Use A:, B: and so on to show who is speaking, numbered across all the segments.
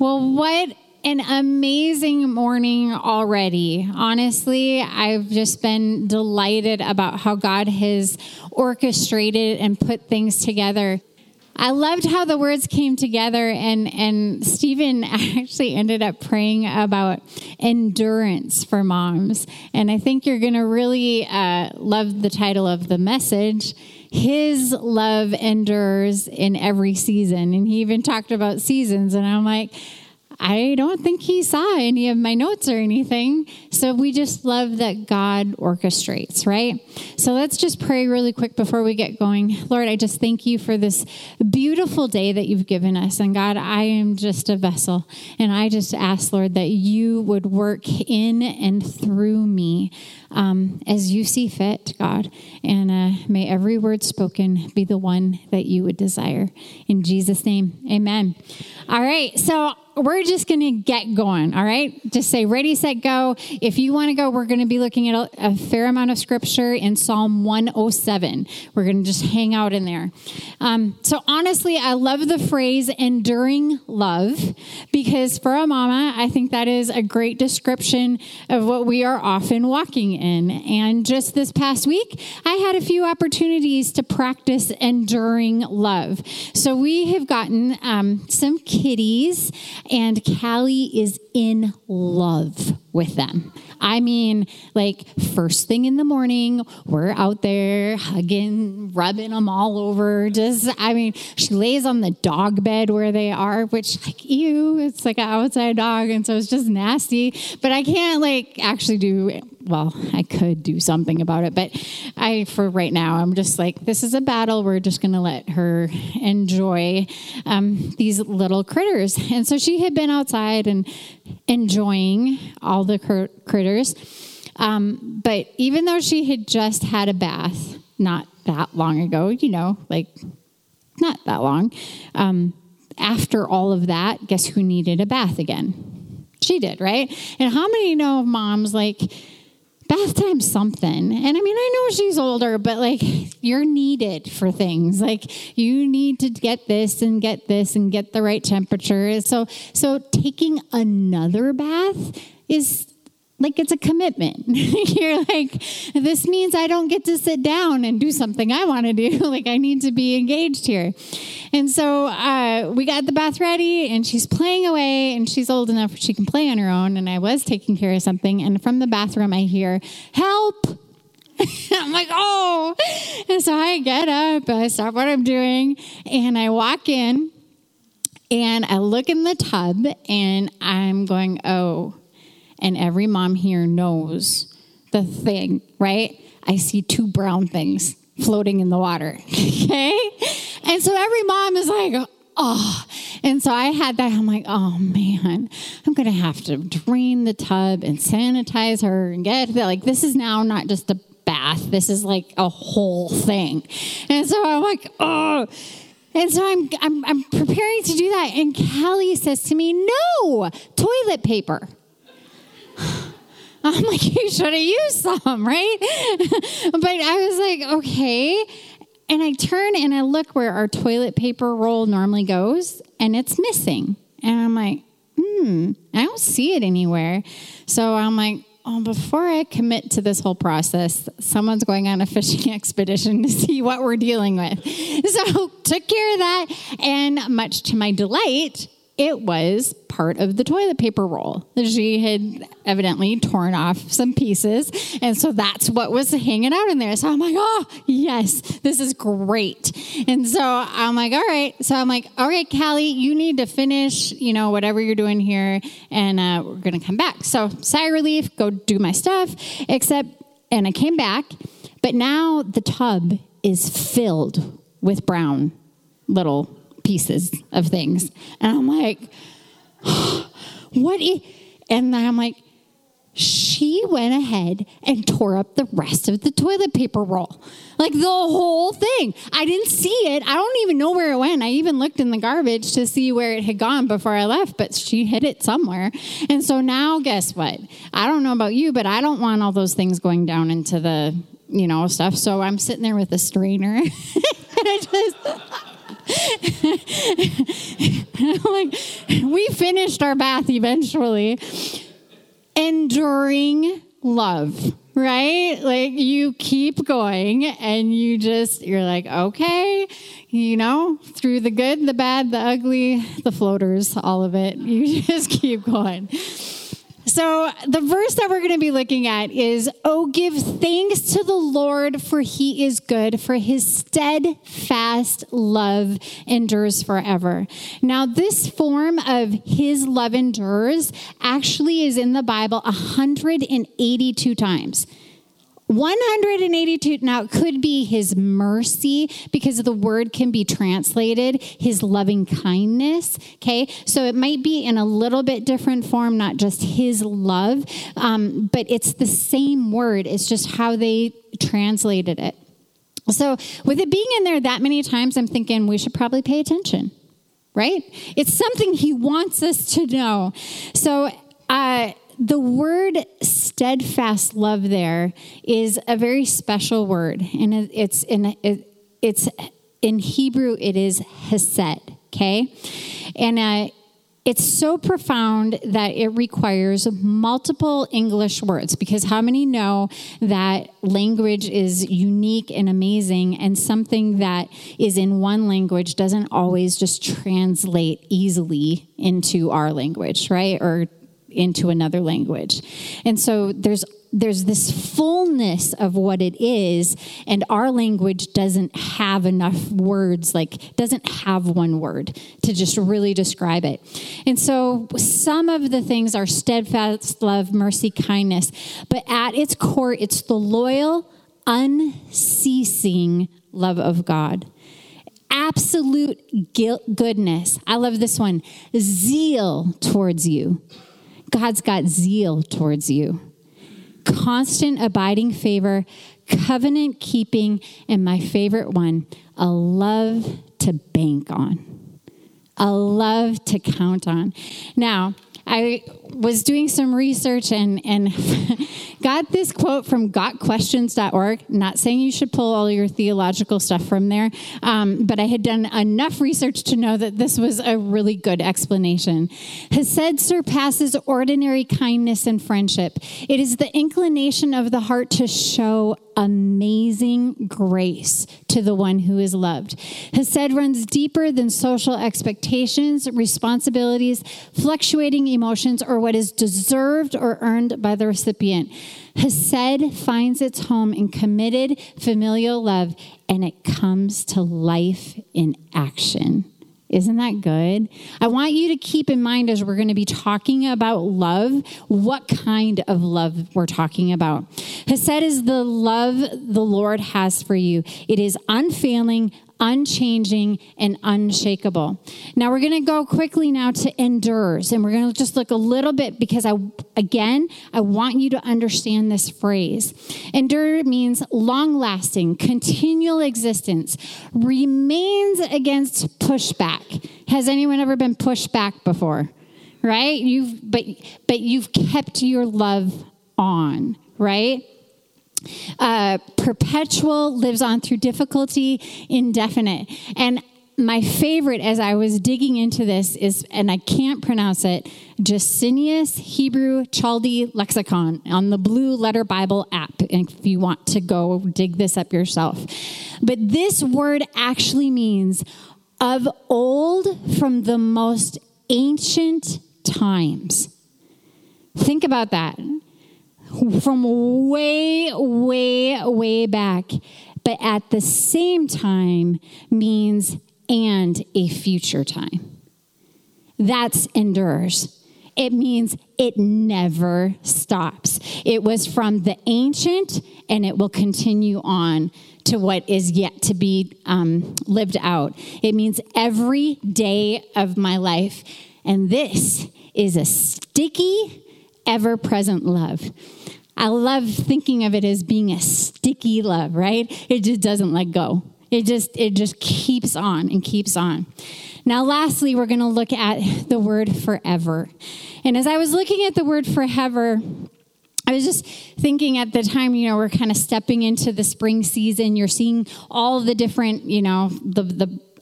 A: Well, what an amazing morning already. Honestly, I've just been delighted about how God has orchestrated and put things together. I loved how the words came together, and Stephen actually ended up praying about endurance for moms. And I think you're going to really love the title of the message. His love endures in every season. And he even talked about seasons. And I'm like, I don't think he saw any of my notes or anything. So we just love that God orchestrates, right? So let's just pray really quick before we get going. Lord, I just thank you for this beautiful day that you've given us. And God, I am just a vessel. And I just ask, Lord, that you would work in and through me as you see fit, God. And may every word spoken be the one that you would desire. In Jesus' name, amen. All right, so we're just going to get going, all right? Just say ready, set, go. If you want to go, we're going to be looking at a fair amount of scripture in Psalm 107. We're going to just hang out in there. So honestly, I love the phrase enduring love because for a mama, I think that is a great description of what we are often walking in. And just this past week, I had a few opportunities to practice enduring love. So we have gotten some kitties, and Callie is in love with them. I mean, like first thing in the morning, we're out there hugging, rubbing them all over. She lays on the dog bed where they are, which like, ew, it's like an outside dog. And so it's just nasty, but I can't I could do something about it, but for right now, I'm just like, this is a battle. We're just going to let her enjoy these little critters. And so she had been outside and enjoying all the critters. But even though she had just had a bath not that long ago, not that long, after all of that, guess who needed a bath again? She did, right? And how many know of moms bath time's something? And I mean, I know she's older, but you're needed for things. You need to get this and get the right temperature. So taking another bath is it's a commitment. You're this means I don't get to sit down and do something I want to do. I need to be engaged here. And so we got the bath ready, and she's playing away, and she's old enough she can play on her own. And I was taking care of something, and from the bathroom I hear, "Help!" I'm like, oh. And so I get up, I stop what I'm doing, and I walk in, and I look in the tub, and I'm going, oh. And every mom here knows the thing, right? I see two brown things floating in the water, okay? And so every mom is like, oh. And so I had that. I'm like, oh, man, I'm going to have to drain the tub and sanitize her and get that. This is now not just a bath. This is a whole thing. And so I'm like, oh. And so I'm preparing to do that. And Callie says to me, no, toilet paper. I'm like, you should have used some, right? But I was like, okay. And I turn and I look where our toilet paper roll normally goes, and it's missing. And I'm like, I don't see it anywhere. So I'm like, before I commit to this whole process, someone's going on a fishing expedition to see what we're dealing with. So took care of that. And much to my delight, it was part of the toilet paper roll. She had evidently torn off some pieces. And so that's what was hanging out in there. So I'm like, oh, yes, this is great. And so I'm like, all right. So I'm like, all right, Callie, you need to finish, whatever you're doing here. And we're going to come back. So sigh of relief, go do my stuff. And I came back. But now the tub is filled with brown little pieces of things. And I'm like, and I'm like, she went ahead and tore up the rest of the toilet paper roll. The whole thing. I didn't see it. I don't even know where it went. I even looked in the garbage to see where it had gone before I left, but she hid it somewhere. And so now guess what? I don't know about you, but I don't want all those things going down into the, stuff. So I'm sitting there with a strainer. And I just... Like, we finished our bath eventually. Enduring love, right? Like, you keep going and you're like, okay, through the good, the bad, the ugly, the floaters, all of it. You just keep going. So the verse that we're going to be looking at is, "Oh, give thanks to the Lord, for he is good, for his steadfast love endures forever." Now, this form of his love endures actually is in the Bible 182 times. 182. Now, it could be his mercy, because the word can be translated his loving kindness. Okay, so it might be in a little bit different form, not just his love, but it's the same word. It's just how they translated it. So with it being in there that many times, I'm thinking we should probably pay attention, right? It's something he wants us to know. So, the word steadfast love there is a very special word, and it's in Hebrew. It is hesed, okay, and it's so profound that it requires multiple English words, because how many know that language is unique and amazing, and something that is in one language doesn't always just translate easily into our language, right? Or into another language. And so there's this fullness of what it is, and our language doesn't have enough words, doesn't have one word to just really describe it. And so some of the things are steadfast love, mercy, kindness, but at its core, it's the loyal, unceasing love of God. Absolute goodness. I love this one. Zeal towards you. God's got zeal towards you. Constant abiding favor, covenant keeping, and my favorite one, a love to bank on, a love to count on. Now, I was doing some research and got this quote from gotquestions.org. Not saying you should pull all your theological stuff from there, but I had done enough research to know that this was a really good explanation. Hesed surpasses ordinary kindness and friendship. It is the inclination of the heart to show amazing grace to the one who is loved. Hesed runs deeper than social expectations, responsibilities, fluctuating emotions, or what is deserved or earned by the recipient. Hesed finds its home in committed familial love, and it comes to life in action. Isn't that good? I want you to keep in mind, as we're going to be talking about love, what kind of love we're talking about. Hesed is the love the Lord has for you. It is unfailing, unchanging, and unshakable. Now we're going to go quickly now to endures, and we're going to just look a little bit, because I want you to understand this phrase. Endure means long-lasting, continual existence, remains against pushback. Has anyone ever been pushed back before? Right? But you've kept your love on, right? Perpetual, lives on through difficulty, indefinite. And my favorite, as I was digging into this, is, and I can't pronounce it, Gesenius Hebrew Chaldee Lexicon on the Blue Letter Bible app, if you want to go dig this up yourself. But this word actually means of old, from the most ancient times. Think about that. From way, way, way back, but at the same time means and a future time. That's endures. It means it never stops. It was from the ancient, and it will continue on to what is yet to be lived out. It means every day of my life. And this is a sticky, ever-present love. I love thinking of it as being a sticky love, right? It just doesn't let go. It just keeps on and keeps on. Now, lastly, we're going to look at the word forever. And as I was looking at the word forever, I was just thinking at the time, we're kind of stepping into the spring season. You're seeing all the different, the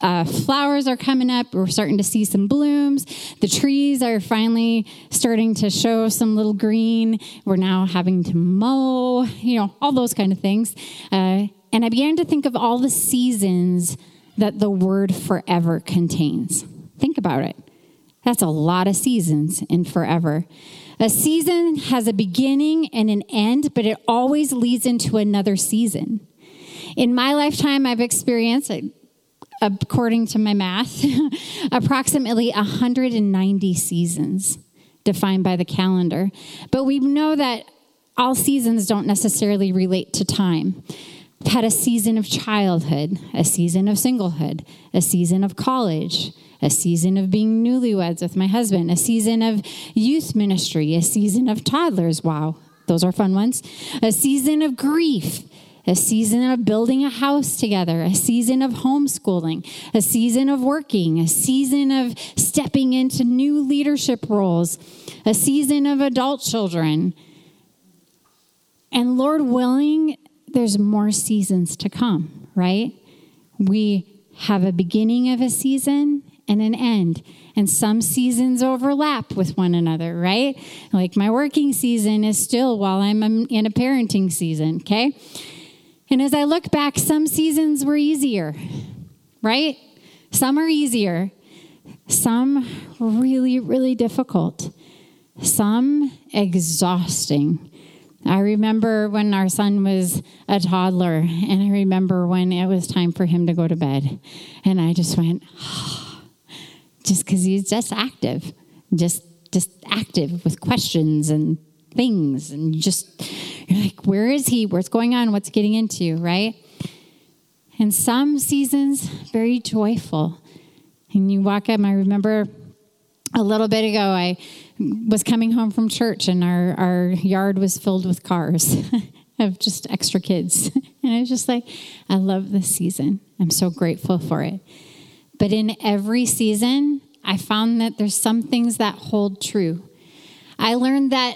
A: flowers are coming up. We're starting to see some blooms. The trees are finally starting to show some little green. We're now having to mow, all those kind of things. And I began to think of all the seasons that the word forever contains. Think about it. That's a lot of seasons in forever. A season has a beginning and an end, but it always leads into another season. In my lifetime, I've experienced, according to my math, approximately 190 seasons defined by the calendar. But we know that all seasons don't necessarily relate to time. I've had a season of childhood, a season of singlehood, a season of college, a season of being newlyweds with my husband, a season of youth ministry, a season of toddlers. Wow, those are fun ones. A season of grief, a season of building a house together, a season of homeschooling, a season of working, a season of stepping into new leadership roles, a season of adult children. And Lord willing, there's more seasons to come, right? We have a beginning of a season and an end. And some seasons overlap with one another, right? Like my working season is still while I'm in a parenting season, okay? And as I look back, some seasons were easier, right? Some are easier. Some really, really difficult. Some exhausting. I remember when our son was a toddler, and I remember when it was time for him to go to bed. And I just went, just because he's just active, just active with questions and things. And you're like, where is he? What's going on? What's getting into, right? And some seasons, very joyful. And you walk up, I remember a little bit ago, I was coming home from church and our yard was filled with cars of just extra kids. And I was just like, I love this season. I'm so grateful for it. But in every season, I found that there's some things that hold true. I learned that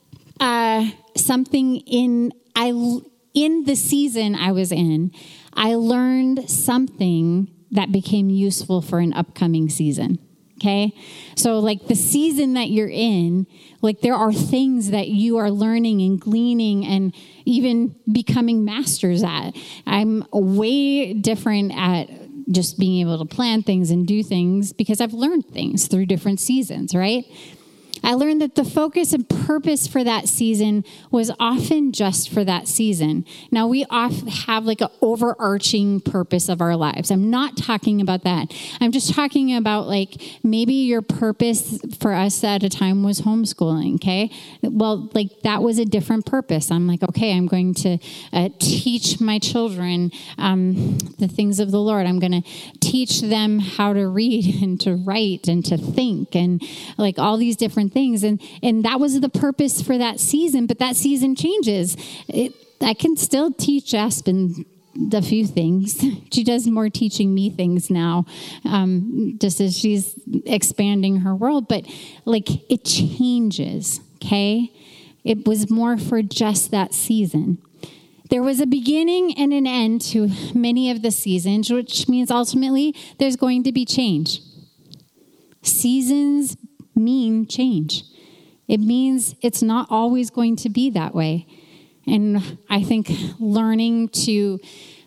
A: something in the season I was in, I learned something that became useful for an upcoming season. Okay. So like the season that you're in, like there are things that you are learning and gleaning and even becoming masters at. I'm way different at just being able to plan things and do things because I've learned things through different seasons, right? I learned that the focus and purpose for that season was often just for that season. Now, we often have like an overarching purpose of our lives. I'm not talking about that. I'm just talking about like maybe your purpose for us at a time was homeschooling, okay? Well, like that was a different purpose. I'm like, okay, I'm going to teach my children the things of the Lord. I'm going to teach them how to read and to write and to think and like all these different things. And that was the purpose for that season, but that season changes. I can still teach Aspen a few things. She does more teaching me things now, just as she's expanding her world, but like it changes, okay? It was more for just that season. There was a beginning and an end to many of the seasons, which means ultimately there's going to be change. Seasons mean change. It means it's not always going to be that way. And I think learning to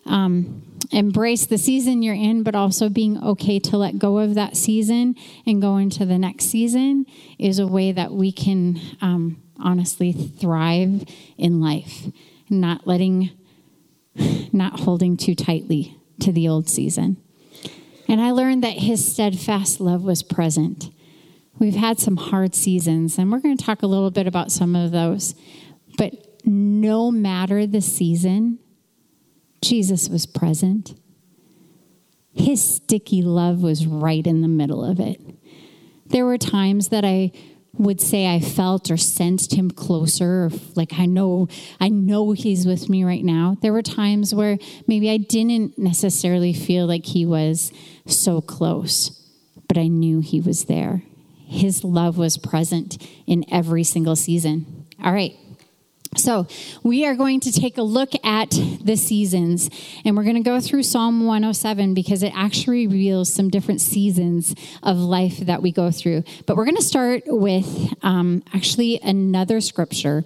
A: embrace the season you're in, but also being okay to let go of that season and go into the next season is a way that we can honestly thrive in life, not holding too tightly to the old season. And I learned that his steadfast love was present. We've had some hard seasons, and we're going to talk a little bit about some of those. But no matter the season, Jesus was present. His sticky love was right in the middle of it. There were times that I would say I felt or sensed him closer, or like I know he's with me right now. There were times where maybe I didn't necessarily feel like he was so close, but I knew he was there. His love was present in every single season. All right. So we are going to take a look at the seasons, and we're going to go through Psalm 107 because it actually reveals some different seasons of life that we go through. But we're going to start with actually another scripture.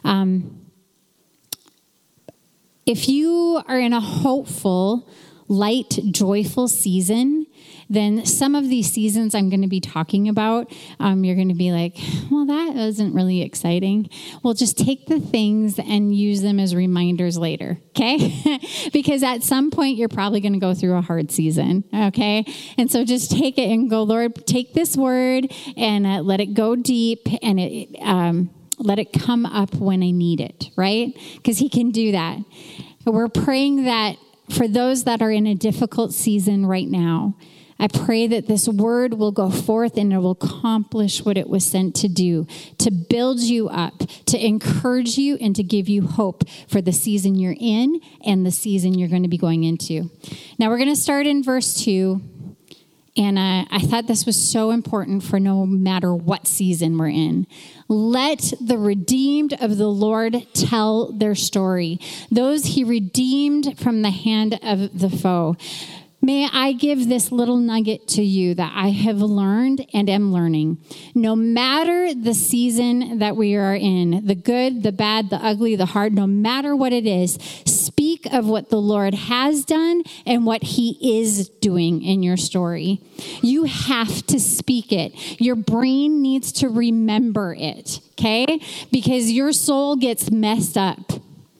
A: If you are in a hopeful, light, joyful season, then some of these seasons I'm going to be talking about, you're going to be like, well, that wasn't really exciting. Well, just take the things and use them as reminders later, okay? Because at some point, you're probably going to go through a hard season, okay? And so just take it and go, Lord, take this word and let it go deep and let it come up when I need it, right? Because he can do that. We're praying that for those that are in a difficult season right now, I pray that this word will go forth and it will accomplish what it was sent to do, to build you up, to encourage you, and to give you hope for the season you're in and the season you're going to be going into. Now, we're going to start in verse 2. And I thought this was so important for no matter what season we're in. Let the redeemed of the Lord tell their story, those he redeemed from the hand of the foe. May I give this little nugget to you that I have learned and am learning. No matter the season that we are in, the good, the bad, the ugly, the hard, no matter what it is, speak of what the Lord has done and what he is doing in your story. You have to speak it. Your brain needs to remember it, okay? Because your soul gets messed up.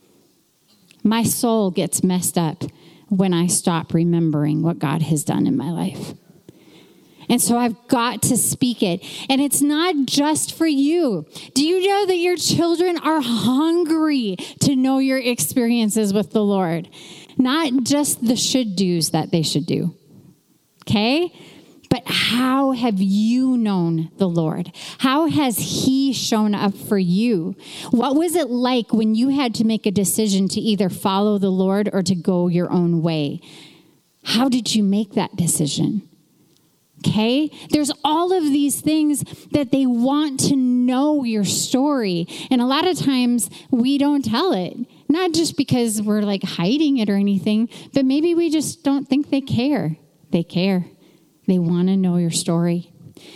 A: My soul gets messed up when I stop remembering what God has done in my life. And so I've got to speak it. And it's not just for you. Do you know that your children are hungry to know your experiences with the Lord? Not just the should-dos that they should do. Okay? But how have you known the Lord? How has he shown up for you? What was it like when you had to make a decision to either follow the Lord or to go your own way? How did you make that decision? Okay? There's all of these things that they want to know your story. And a lot of times we don't tell it. Not just because we're like hiding it or anything, but maybe we just don't think they care. They care. They want to know your story.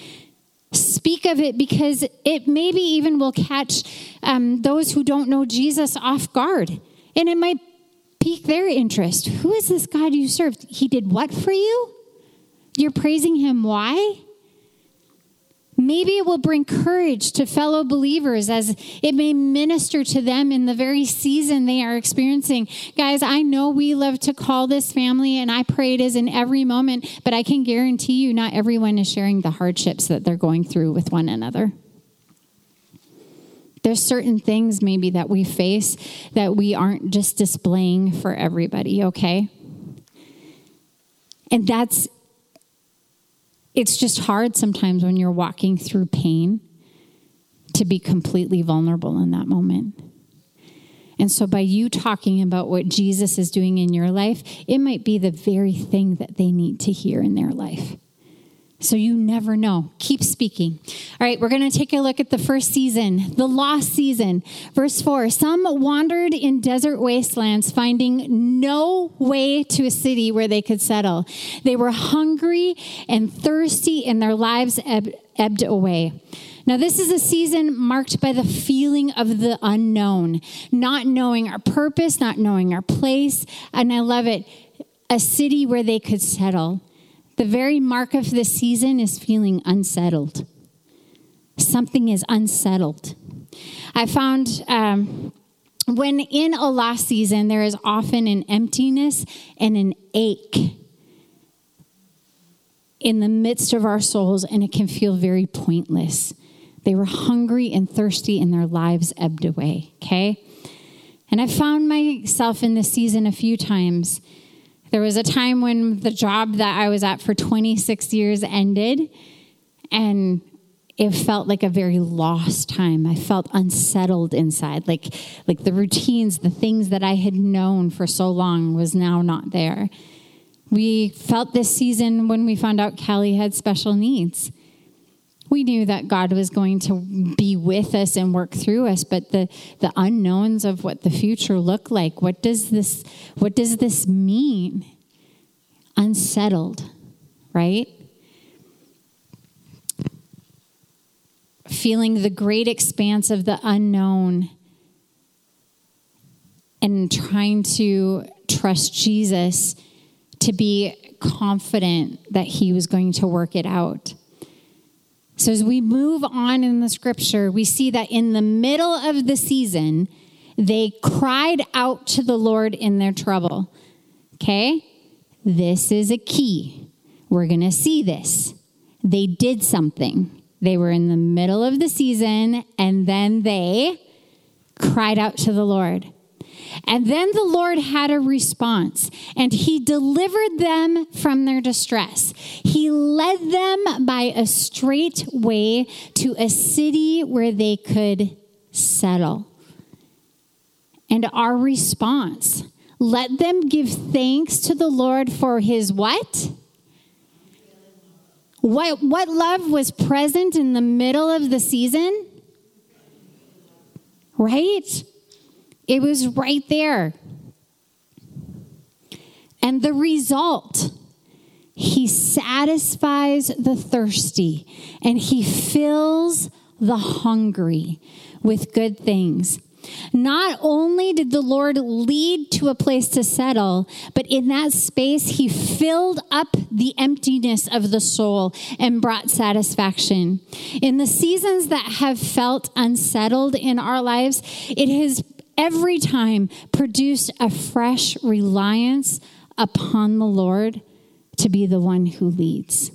A: Speak of it because it maybe even will catch those who don't know Jesus off guard. And it might pique their interest. Who is this God you serve? He did what for you? You're praising him. Why? Maybe it will bring courage to fellow believers as it may minister to them in the very season they are experiencing. Guys, I know we love to call this family, and I pray it is in every moment, but I can guarantee you not everyone is sharing the hardships that they're going through with one another. There's certain things maybe that we face that we aren't just displaying for everybody, okay? And it's just hard sometimes when you're walking through pain to be completely vulnerable in that moment. And so by you talking about what Jesus is doing in your life, it might be the very thing that they need to hear in their life. So you never know. Keep speaking. All right, we're going to take a look at the first season, the lost season. Verse 4, some wandered in desert wastelands, finding no way to a city where they could settle. They were hungry and thirsty, and their lives ebbed away. Now, this is a season marked by the feeling of the unknown, not knowing our purpose, not knowing our place. And I love it, a city where they could settle. The very mark of this season is feeling unsettled. Something is unsettled. I found when in a lost season, there is often an emptiness and an ache in the midst of our souls, and it can feel very pointless. They were hungry and thirsty, and their lives ebbed away, okay? And I found myself in this season a few times. There was a time when the job that I was at for 26 years ended, and it felt like a very lost time. I felt unsettled inside, like the routines, the things that I had known for so long was now not there. We felt this season when we found out Kelly had special needs. We knew that God was going to be with us and work through us, but the unknowns of what the future looked like, what does this mean? Unsettled, right? Feeling the great expanse of the unknown and trying to trust Jesus to be confident that he was going to work it out. So as we move on in the scripture, we see that in the middle of the season, they cried out to the Lord in their trouble. Okay? This is a key. We're going to see this. They did something. They were in the middle of the season, and then they cried out to the Lord. And then the Lord had a response, and he delivered them from their distress. He led them by a straight way to a city where they could settle. And our response, let them give thanks to the Lord for his what? What love was present in the middle of the season? Right? It was right there. And the result, he satisfies the thirsty and he fills the hungry with good things. Not only did the Lord lead to a place to settle, but in that space, he filled up the emptiness of the soul and brought satisfaction. In the seasons that have felt unsettled in our lives, it has every time produced a fresh reliance upon the Lord to be the one who leads.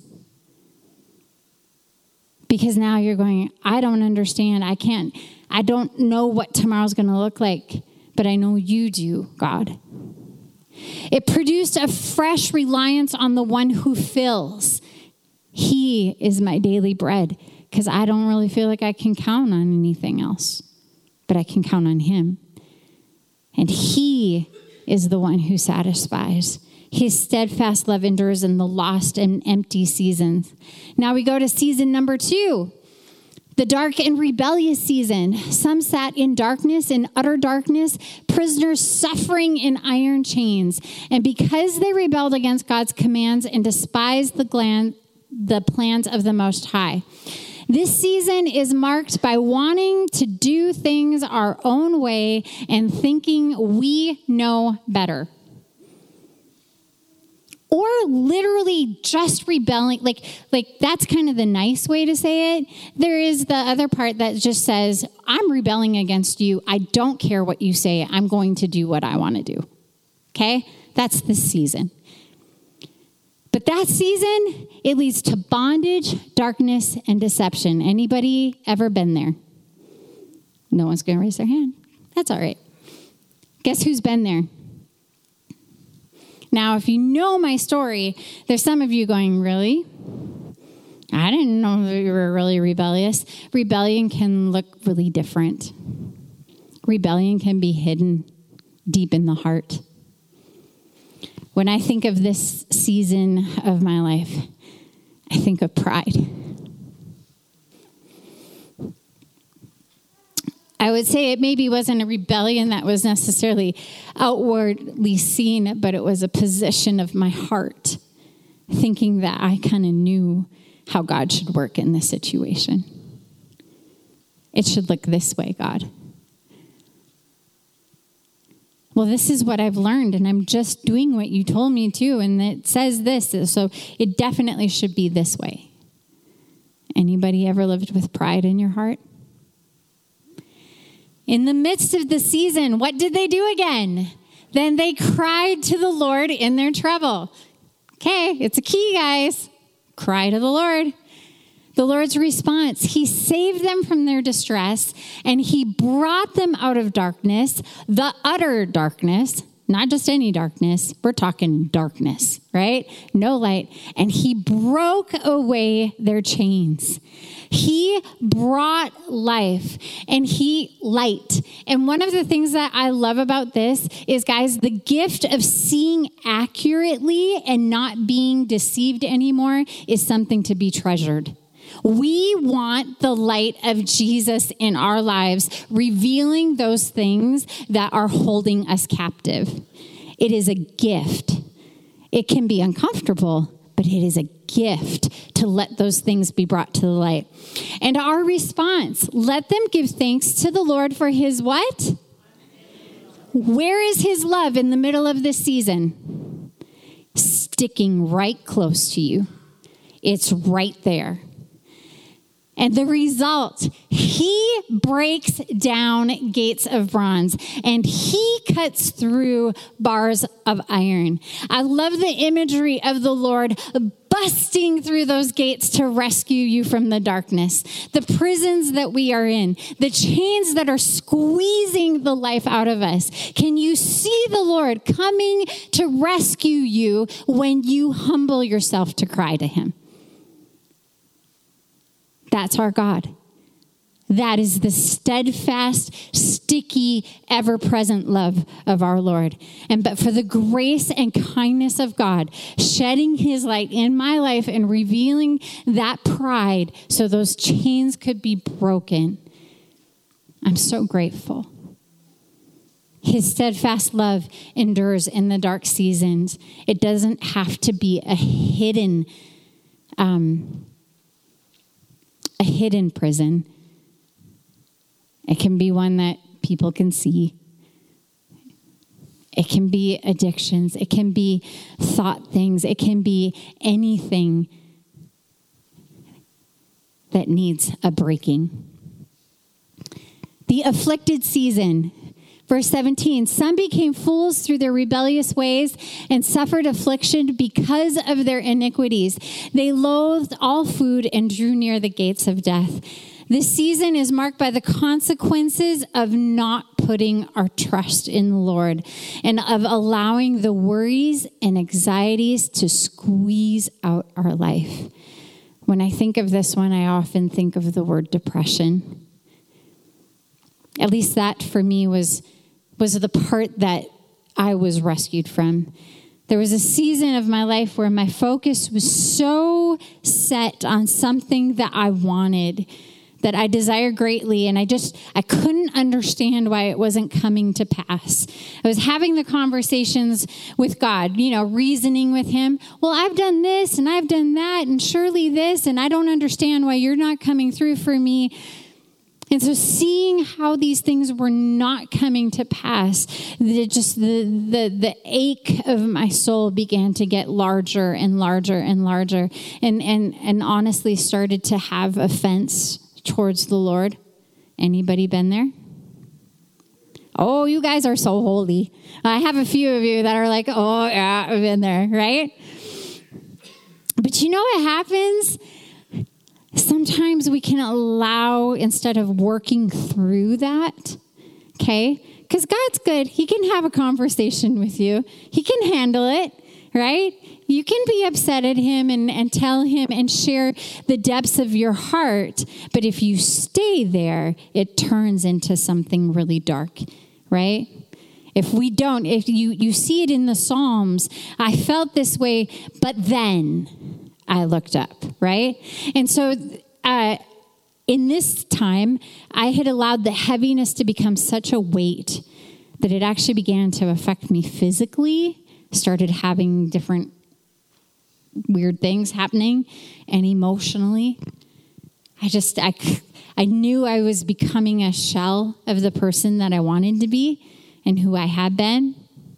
A: Because now you're going, I don't understand. I don't know what tomorrow's going to look like, but I know you do, God. It produced a fresh reliance on the one who fills. He is my daily bread, because I don't really feel like I can count on anything else, but I can count on him. And he is the one who satisfies. His steadfast love endures in the lost and empty seasons. Now we go to season number 2, the dark and rebellious season. Some sat in darkness, in utter darkness, prisoners suffering in iron chains. And because they rebelled against God's commands and despised the plans of the Most High. This season is marked by wanting to do things our own way and thinking we know better. Or literally just rebelling, like that's kind of the nice way to say it. There is the other part that just says, I'm rebelling against you. I don't care what you say. I'm going to do what I want to do. Okay? That's this season. But that season, it leads to bondage, darkness, and deception. Anybody ever been there? No one's going to raise their hand. That's all right. Guess who's been there? Now, if you know my story, there's some of you going, really? I didn't know that you were really rebellious. Rebellion can look really different. Rebellion can be hidden deep in the heart. When I think of this season of my life, I think of pride. I would say it maybe wasn't a rebellion that was necessarily outwardly seen, but it was a position of my heart, thinking that I kind of knew how God should work in this situation. It should look this way, God. Well, this is what I've learned, and I'm just doing what you told me to, and it says this, so it definitely should be this way. Anybody ever lived with pride in your heart? In the midst of the season, what did they do again? Then they cried to the Lord in their trouble. Okay, it's a key, guys. Cry to the Lord. The Lord's response, he saved them from their distress, and he brought them out of darkness, the utter darkness, not just any darkness. We're talking darkness, right? No light. And he broke away their chains. He brought life and light. And one of the things that I love about this is, guys, the gift of seeing accurately and not being deceived anymore is something to be treasured. We want the light of Jesus in our lives, revealing those things that are holding us captive. It is a gift. It can be uncomfortable, but it is a gift to let those things be brought to the light. And our response, let them give thanks to the Lord for his what? Where is his love in the middle of this season? Sticking right close to you. It's right there. And the result, he breaks down gates of bronze and he cuts through bars of iron. I love the imagery of the Lord busting through those gates to rescue you from the darkness, the prisons that we are in, the chains that are squeezing the life out of us. Can you see the Lord coming to rescue you when you humble yourself to cry to him? That's our God. That is the steadfast, sticky, ever-present love of our Lord. But for the grace and kindness of God, shedding his light in my life and revealing that pride so those chains could be broken, I'm so grateful. His steadfast love endures in the dark seasons. It doesn't have to be a hidden prison. It can be one that people can see. It can be addictions. It can be thought things. It can be anything that needs a breaking. The afflicted season. Verse 17, some became fools through their rebellious ways and suffered affliction because of their iniquities. They loathed all food and drew near the gates of death. This season is marked by the consequences of not putting our trust in the Lord and of allowing the worries and anxieties to squeeze out our life. When I think of this one, I often think of the word depression. At least that for me was the part that I was rescued from. There was a season of my life where my focus was so set on something that I wanted, that I desired greatly, and I couldn't understand why it wasn't coming to pass. I was having the conversations with God, reasoning with him. Well, I've done this, and I've done that, and surely this, and I don't understand why you're not coming through for me. And so seeing how these things were not coming to pass, the ache of my soul began to get larger and larger and larger, and honestly started to have offense towards the Lord. Anybody been there? Oh, you guys are so holy. I have a few of you that are like, oh yeah, I've been there, right? But you know what happens? Sometimes we can allow, instead of working through that, okay? Because God's good. He can have a conversation with you. He can handle it, right? You can be upset at him and tell him and share the depths of your heart. But if you stay there, it turns into something really dark, right? If you see it in the Psalms, I felt this way, but then I looked up, right? And so in this time, I had allowed the heaviness to become such a weight that it actually began to affect me physically, started having different weird things happening, and emotionally. I knew I was becoming a shell of the person that I wanted to be and who I had been.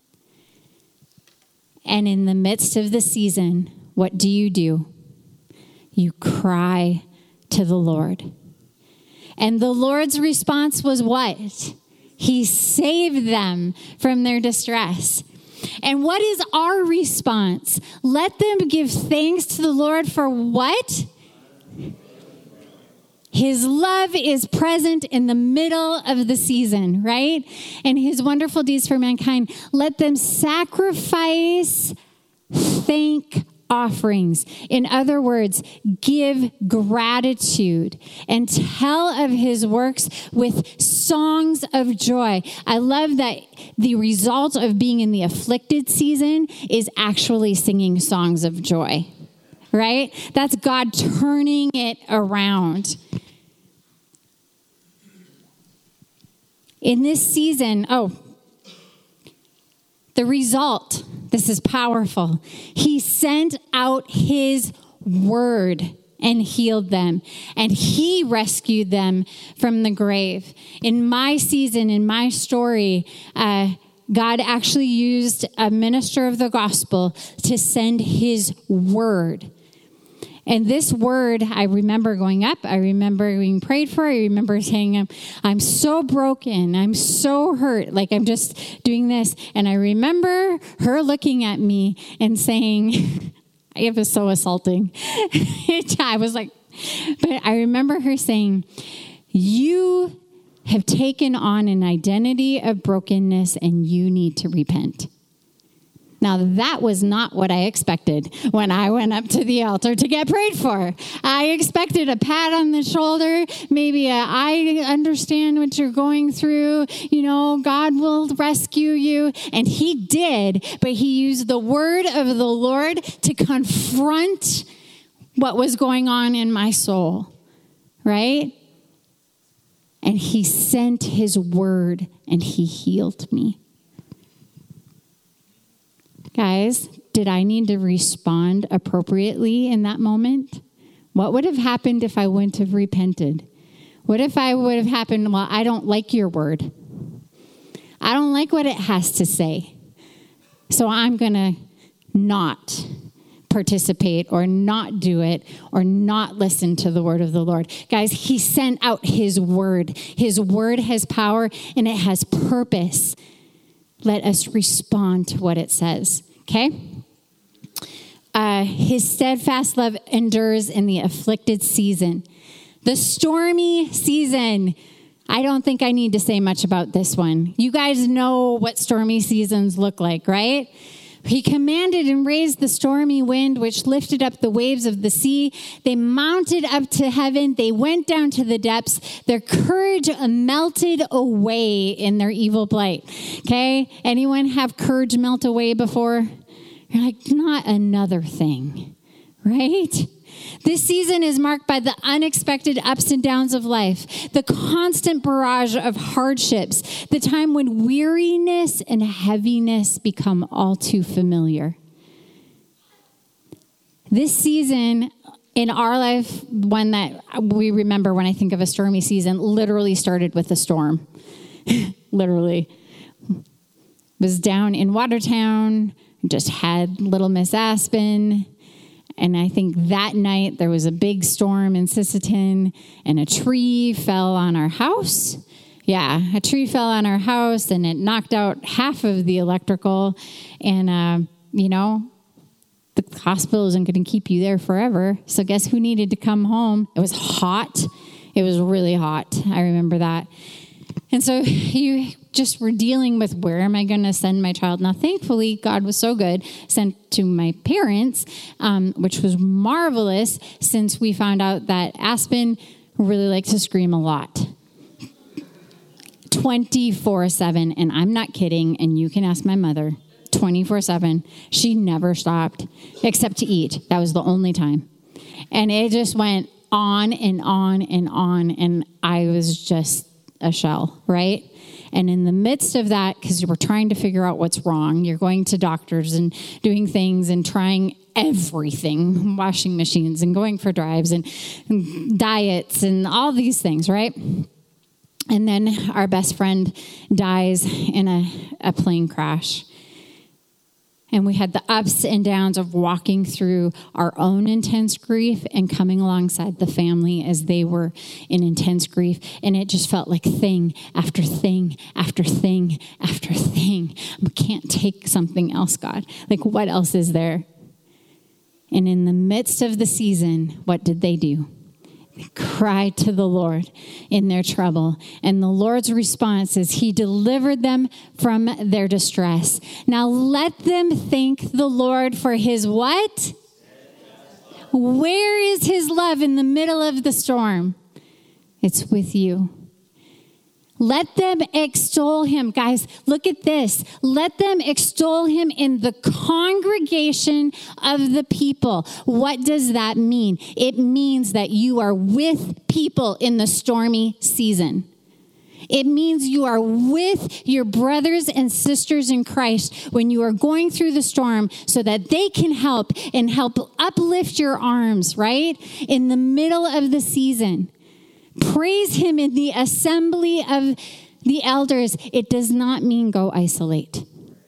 A: And in the midst of the season, what do? You cry to the Lord. And the Lord's response was what? He saved them from their distress. And what is our response? Let them give thanks to the Lord for what? His love is present in the middle of the season, right? And his wonderful deeds for mankind. Let them sacrifice thank offerings. In other words, give gratitude and tell of his works with songs of joy. I love that the result of being in the afflicted season is actually singing songs of joy. right? That's God turning it around. In this season, the result, this is powerful. He sent out his word and healed them, and he rescued them from the grave. In my season, in my story, God actually used a minister of the gospel to send his word. And this word, I remember going up. I remember being prayed for. I remember saying, I'm so broken. I'm so hurt. Like I'm just doing this. And I remember her looking at me and saying, it was so assaulting. I was like, but I remember her saying, you have taken on an identity of brokenness and you need to repent. Now, that was not what I expected when I went up to the altar to get prayed for. I expected a pat on the shoulder, maybe I understand what you're going through. You know, God will rescue you. And he did, but he used the word of the Lord to confront what was going on in my soul, right? And he sent his word and he healed me. Guys, did I need to respond appropriately in that moment? What would have happened if I wouldn't have repented? What if I would have happened, well, I don't like your word. I don't like what it has to say. So I'm going to not participate or not do it or not listen to the word of the Lord. Guys, he sent out his word. His word has power and it has purpose. Let us respond to what it says, okay? His steadfast love endures in the afflicted season. The stormy season. I don't think I need to say much about this one. You guys know what stormy seasons look like, right? He commanded and raised the stormy wind, which lifted up the waves of the sea. They mounted up to heaven. They went down to the depths. Their courage melted away in their evil blight. Okay? Anyone have courage melt away before? You're like, not another thing, right? This season is marked by the unexpected ups and downs of life, the constant barrage of hardships, the time when weariness and heaviness become all too familiar. This season in our life, one that we remember when I think of a stormy season, literally started with a storm. Literally. Was down in Watertown, just had little Miss Aspen. And I think that night there was a big storm in Sisseton and a tree fell on our house. Yeah, a tree fell on our house and it knocked out half of the electrical. And, the hospital isn't going to keep you there forever. So guess who needed to come home? It was hot. It was really hot. I remember that. And so you just were dealing with where am I going to send my child? Now, thankfully, God was so good, sent to my parents, which was marvelous since we found out that Aspen really likes to scream a lot. 24/7, and I'm not kidding, and you can ask my mother, 24/7. She never stopped, except to eat. That was the only time. And it just went on and on and on, and I was just a shell, right? And in the midst of that, because you were trying to figure out what's wrong, you're going to doctors and doing things and trying everything, washing machines and going for drives and diets and all these things, right? And then our best friend dies in a plane crash. And we had the ups and downs of walking through our own intense grief and coming alongside the family as they were in intense grief. And it just felt like thing after thing after thing after thing. I can't take something else, God. Like, what else is there? And in the midst of the season, what did they do? They cried to the Lord in their trouble. And the Lord's response is he delivered them from their distress. Now let them thank the Lord for his what? Where is his love in the middle of the storm? It's with you. Let them extol him. Guys, look at this. Let them extol him in the congregation of the people. What does that mean? It means that you are with people in the stormy season. It means you are with your brothers and sisters in Christ when you are going through the storm so that they can help and help uplift your arms, right? In the middle of the season. Praise him in the assembly of the elders. It does not mean go isolate.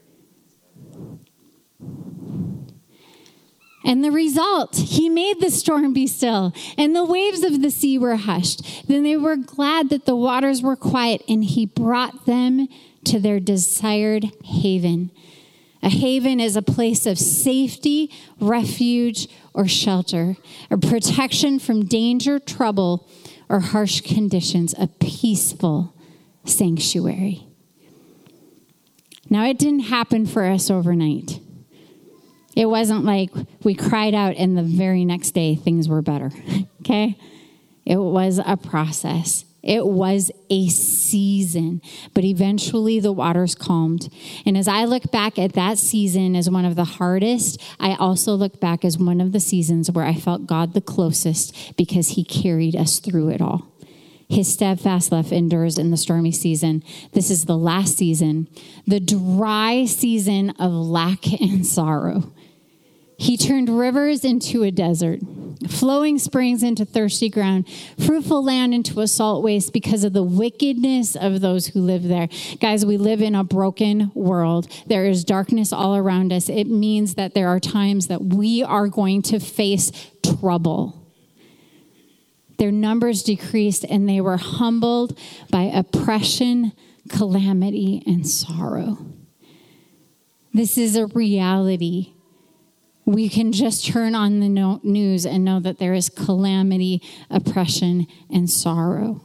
A: And the result, he made the storm be still, and the waves of the sea were hushed. Then they were glad that the waters were quiet, and he brought them to their desired haven. A haven is a place of safety, refuge, or shelter, a protection from danger, trouble, or harsh conditions, a peaceful sanctuary. Now, it didn't happen for us overnight. It wasn't like we cried out and the very next day things were better, okay? It was a process. It was a season, but eventually the waters calmed. And as I look back at that season as one of the hardest, I also look back as one of the seasons where I felt God the closest because he carried us through it all. His steadfast love endures in the stormy season. This is the last season, the dry season of lack and sorrow. He turned rivers into a desert, flowing springs into thirsty ground, fruitful land into a salt waste because of the wickedness of those who live there. Guys, we live in a broken world. There is darkness all around us. It means that there are times that we are going to face trouble. Their numbers decreased and they were humbled by oppression, calamity, and sorrow. This is a reality. We can just turn on the news and know that there is calamity, oppression, and sorrow.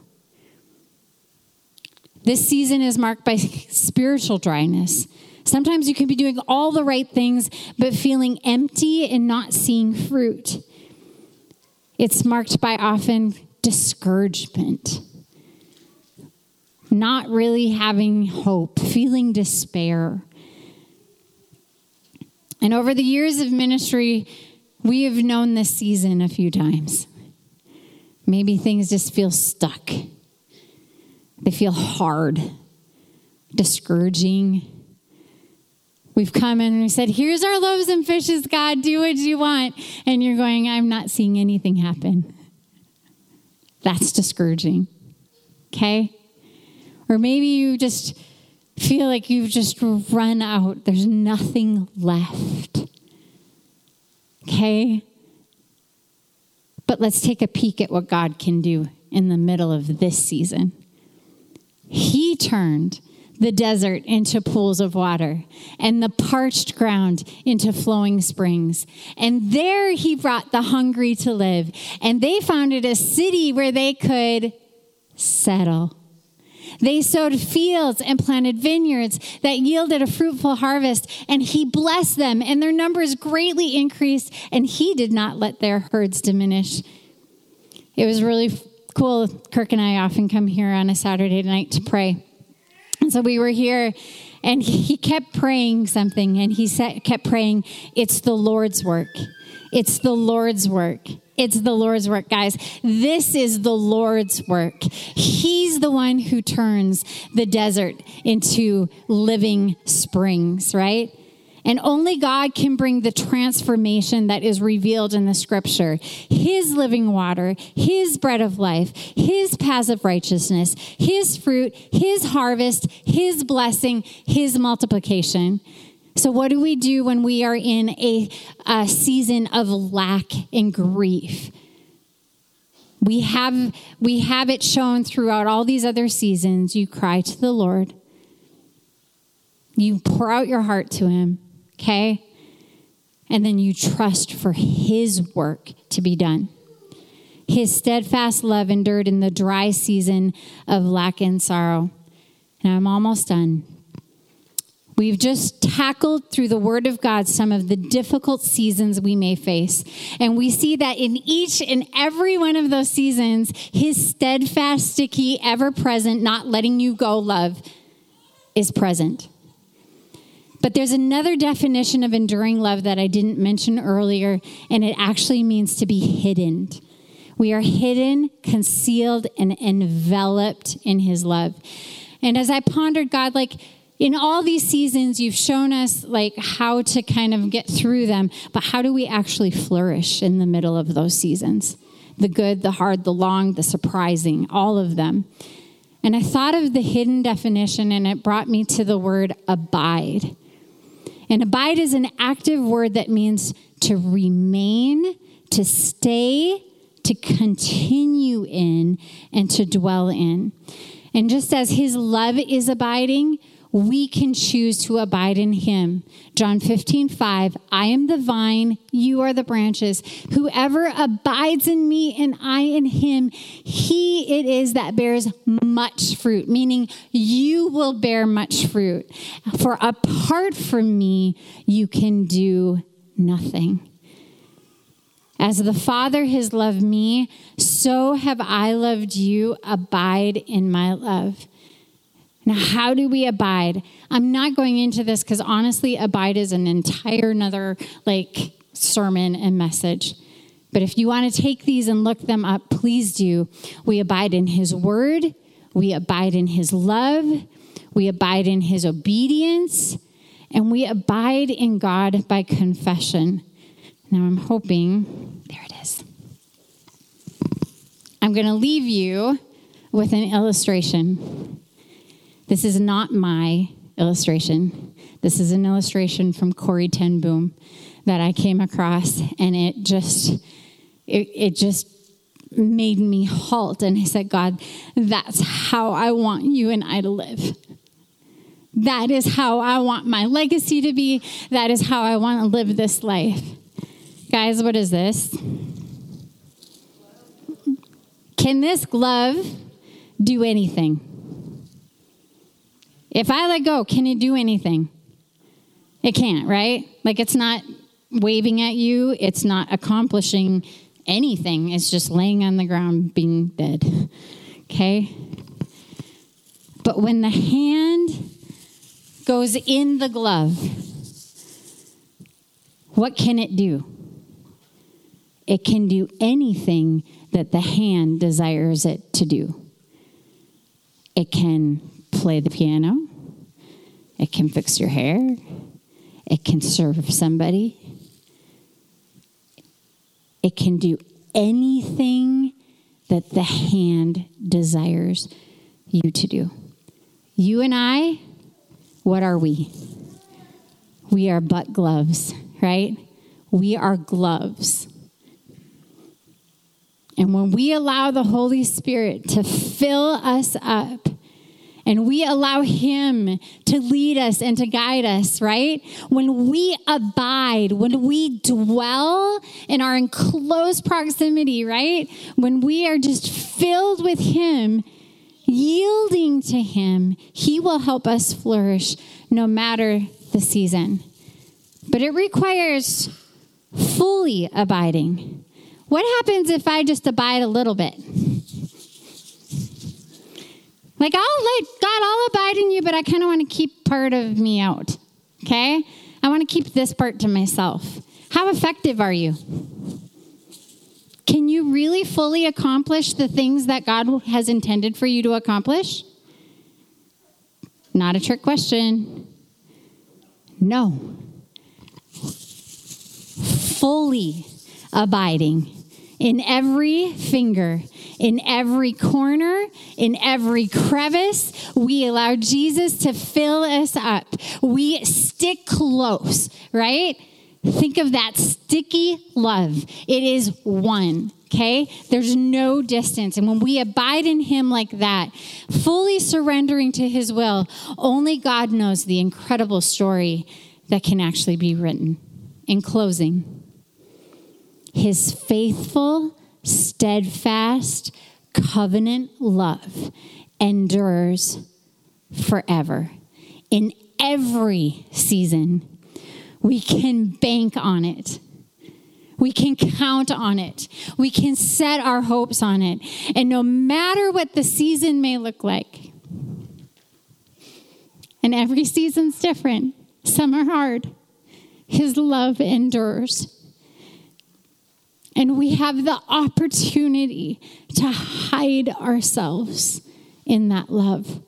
A: This season is marked by spiritual dryness. Sometimes you can be doing all the right things, but feeling empty and not seeing fruit. It's marked by often discouragement, not really having hope, feeling despair. And over the years of ministry, we have known this season a few times. Maybe things just feel stuck. They feel hard, discouraging. We've come in and we said, here's our loaves and fishes, God, do what you want. And you're going, I'm not seeing anything happen. That's discouraging, okay? Or maybe you just feel like you've just run out. There's nothing left. Okay? But let's take a peek at what God can do in the middle of this season. He turned the desert into pools of water and the parched ground into flowing springs. And there he brought the hungry to live. And they founded a city where they could settle. They sowed fields and planted vineyards that yielded a fruitful harvest, and he blessed them, and their numbers greatly increased, and he did not let their herds diminish. It was really cool. Kirk and I often come here on a Saturday night to pray. And so we were here, and he kept praying something, and he kept praying, it's the Lord's work. It's the Lord's work. It's the Lord's work, guys. This is the Lord's work. He's the one who turns the desert into living springs, right? And only God can bring the transformation that is revealed in the scripture. His living water, his bread of life, his paths of righteousness, his fruit, his harvest, his blessing, his multiplication. So what do we do when we are in a season of lack and grief? We have it shown throughout all these other seasons. You cry to the Lord. You pour out your heart to him, okay? And then you trust for his work to be done. His steadfast love endured in the dry season of lack and sorrow. And I'm almost done. We've just tackled through the Word of God some of the difficult seasons we may face. And we see that in each and every one of those seasons, his steadfast, sticky, ever-present, not letting you go love is present. But there's another definition of enduring love that I didn't mention earlier, and it actually means to be hidden. We are hidden, concealed, and enveloped in his love. And as I pondered, God, like, in all these seasons, you've shown us like how to kind of get through them, but how do we actually flourish in the middle of those seasons? The good, the hard, the long, the surprising, all of them. And I thought of the hidden definition, and it brought me to the word abide. And abide is an active word that means to remain, to stay, to continue in, and to dwell in. And just as his love is abiding, we can choose to abide in him. John 15:5, I am the vine, you are the branches. Whoever abides in me and I in him, he it is that bears much fruit, meaning you will bear much fruit. For apart from me, you can do nothing. As the Father has loved me, so have I loved you. Abide in my love. Now, how do we abide? I'm not going into this because honestly, abide is an entire another sermon and message. But if you want to take these and look them up, please do. We abide in his word. We abide in his love. We abide in his obedience. And we abide in God by confession. Now I'm hoping, there it is. I'm going to leave you with an illustration. This is not my illustration. This is an illustration from Corrie ten Boom that I came across, and it just made me halt. And I said, God, that's how I want you and I to live. That is how I want my legacy to be. That is how I want to live this life. Guys, what is this? Can this glove do anything? If I let go, can it do anything? It can't, right? It's not waving at you. It's not accomplishing anything. It's just laying on the ground being dead. Okay? But when the hand goes in the glove, what can it do? It can do anything that the hand desires it to do. It can play the piano. It can fix your hair. It can serve somebody. It can do anything that the hand desires you to do. You and I, what are we? We are but gloves, right? We are gloves. And when we allow the Holy Spirit to fill us up, and we allow him to lead us and to guide us, right? When we abide, when we dwell and are in close proximity, right? When we are just filled with him, yielding to him, he will help us flourish no matter the season. But it requires fully abiding. What happens if I just abide a little bit? I'll abide in you, but I kind of want to keep part of me out, okay? I want to keep this part to myself. How effective are you? Can you really fully accomplish the things that God has intended for you to accomplish? Not a trick question. No. Fully abiding in every finger, in every corner, in every crevice. We allow Jesus to fill us up. We stick close, right? Think of that sticky love. It is one, okay? There's no distance. And when we abide in him like that, fully surrendering to his will, only God knows the incredible story that can actually be written. In closing, his faithful, steadfast, covenant love endures forever. In every season. We can bank on it. We can count on it. We can set our hopes on it. And no matter what the season may look like, and every season's different, some are hard, his love endures. And we have the opportunity to hide ourselves in that love,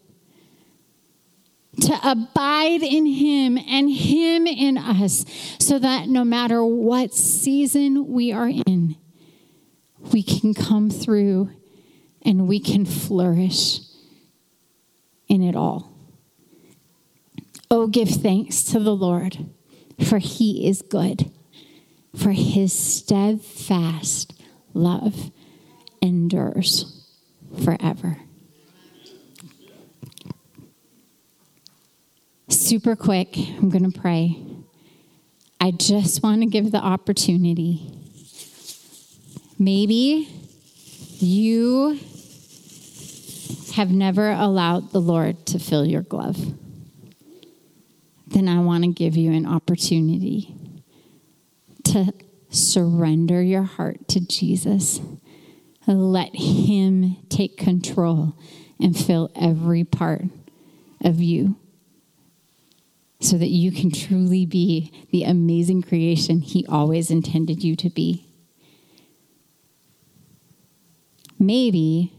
A: to abide in him and him in us, so that no matter what season we are in, we can come through and we can flourish in it all. Oh, give thanks to the Lord, for he is good, for his steadfast love endures forever. Super quick, I'm going to pray. I just want to give the opportunity. Maybe you have never allowed the Lord to fill your glove. Then I want to give you an opportunity to surrender your heart to Jesus. Let him take control and fill every part of you, so that you can truly be the amazing creation he always intended you to be. Maybe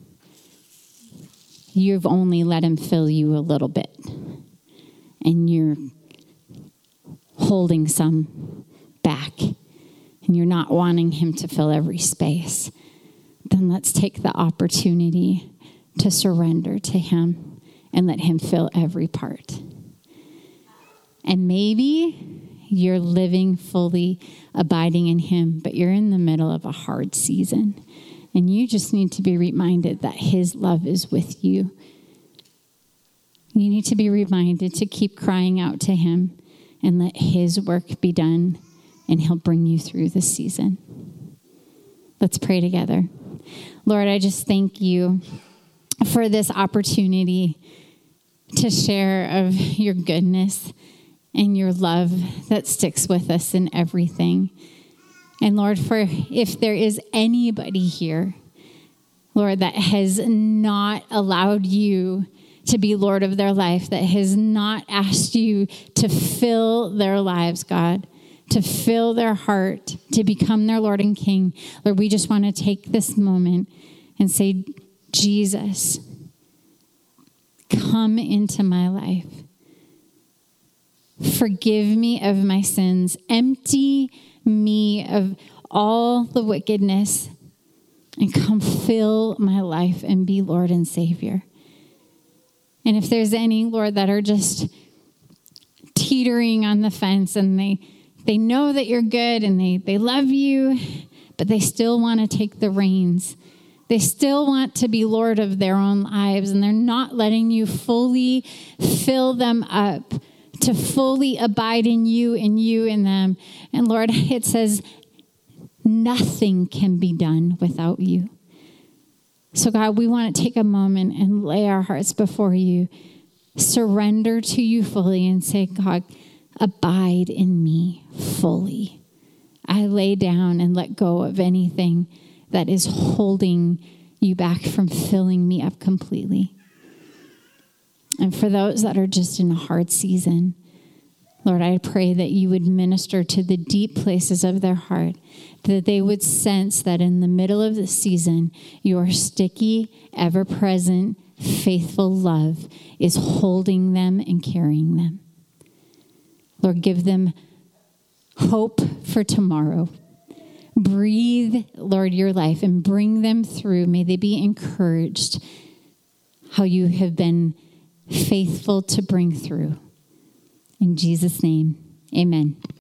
A: you've only let him fill you a little bit, and you're holding some back, and you're not wanting him to fill every space. Then let's take the opportunity to surrender to him and let him fill every part. And maybe you're living fully, abiding in him, but you're in the middle of a hard season. And you just need to be reminded that his love is with you. You need to be reminded to keep crying out to him and let his work be done, and he'll bring you through this season. Let's pray together. Lord, I just thank you for this opportunity to share of your goodness and your love that sticks with us in everything. And Lord, for if there is anybody here, Lord, that has not allowed you to be Lord of their life, that has not asked you to fill their lives, God, to fill their heart, to become their Lord and King, Lord, we just want to take this moment and say, Jesus, come into my life. Forgive me of my sins. Empty me of all the wickedness, and come fill my life and be Lord and Savior. And if there's any, Lord, that are just teetering on the fence, and they know that you're good and they love you, but they still want to take the reins. They still want to be Lord of their own lives, and they're not letting you fully fill them up, to fully abide in you and you in them. And Lord, it says, nothing can be done without you. So God, we want to take a moment and lay our hearts before you, surrender to you fully, and say, God, abide in me fully. I lay down and let go of anything that is holding you back from filling me up completely. And for those that are just in a hard season, Lord, I pray that you would minister to the deep places of their heart, that they would sense that in the middle of the season, your sticky, ever-present, faithful love is holding them and carrying them. Lord, give them hope for tomorrow. Breathe, Lord, your life and bring them through. May they be encouraged how you have been faithful to bring through. In Jesus' name, amen.